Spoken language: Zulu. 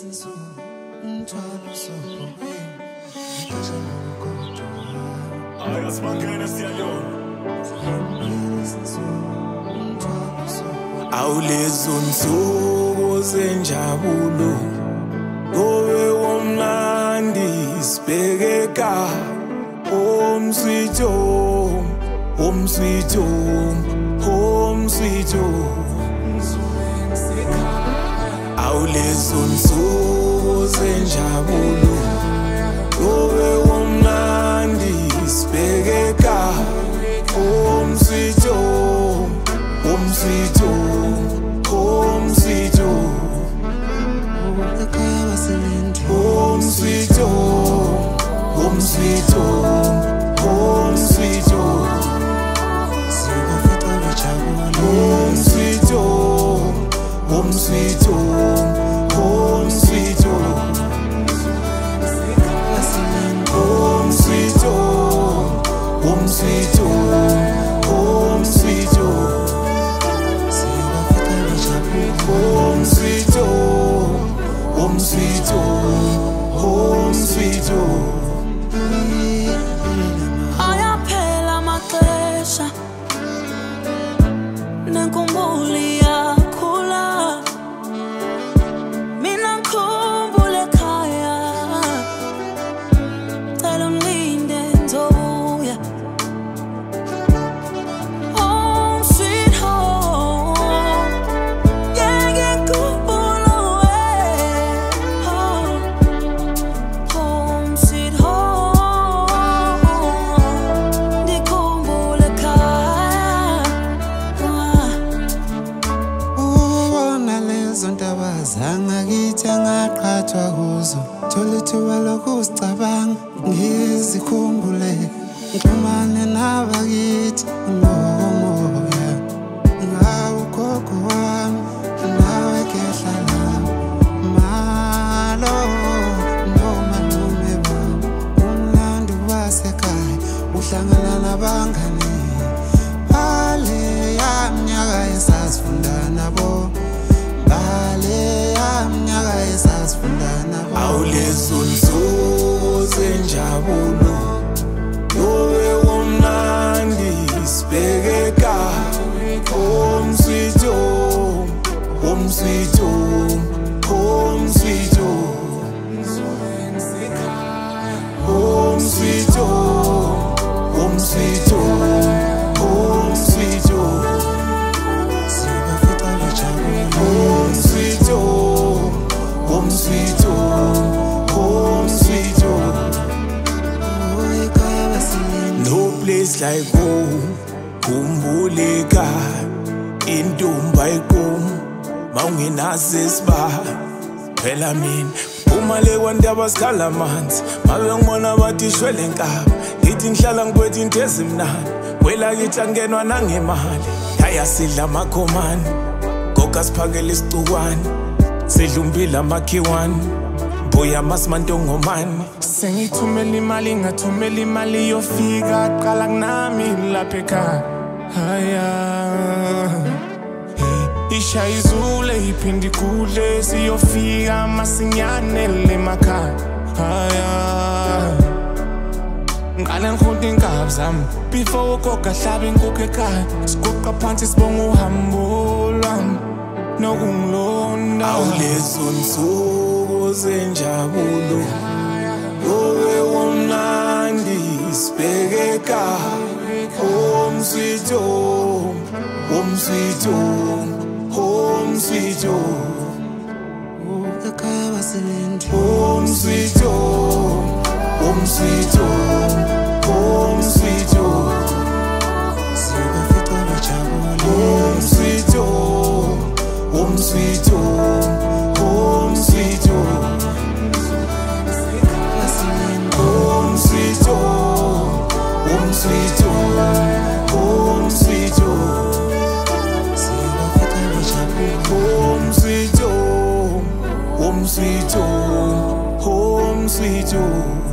Awulezo nsuku zenjabulo Kowe womnandi sibhekeka Home sweet home, home sweet home, home sweet home. Awulezo nsuku zenjabulo Kowe womnandi sibhekeka Home sweet home, home sweet home, home sweet home. Home sweet home, home sweet home, home sweet home. Home sweet home, home sweet home, home sweet home. Home sweet home, home sweet home, home sweet home. Home sweet home, home sweet home, home sweet home. Ayaphela amaxesha nenkumbuli yakhula mina ngikhumbule ekhaya cela ungilinde ngizobuya home sweet home ngeke ngikhumbule home sweet home ndikhumbule ekhaya Ndaba zangakithi angaqhathwa kuzo thola ithuba lokusicabanga ngizikhumbule ngixhumane nabakithi ngomoya ngawe ugogo wami nawe kehla lami malo nomalume bami umlando wasekhaya uhlangana nabangani bale yaminyaka esasifunda nabo Awulezo nsuku zenjabulo Kowe womnandi sibhekeka Home sweet home, home sweet home, home sweet home. Home sweet home, home sweet home, home sweet home. Home sweet home, home sweet home, home sweet home. No place like home, khumbuleka intombi ayiqomi mawungenazo isibaya phela mina uma le kwandaba sikhala amanzi mabe ngibona bathi ishwele nkaba ngithi ngihlala ngibethe into ezimnandi wela kithi angenwa nangemali yaya sidla amakhomani goga siphakela isicukwane sidla umbila amakhiwane boya masimantongomani sengithumela imali ngathumela imali yofika qala kunami lapha ekhaya haya ishayizule iphindi kudle siyofika masinyane lemakhaya haya ngale ngikhunta inkaba zami before ugoga hlaba inkukhu ekhaya siguqa phansi sibonga uhambo lwami nokungilonda awulezo nsuku zenjabulo Kowe womnandi sibhekeka Home sweet home, home sweet home, home sweet home. Home sweet home, home sweet home, home sweet home. Home sweet home, home sweet home, home sweet home. Home sweet home, home sweet home, home sweet home. Home sweet home, home sweet home, home sweet home.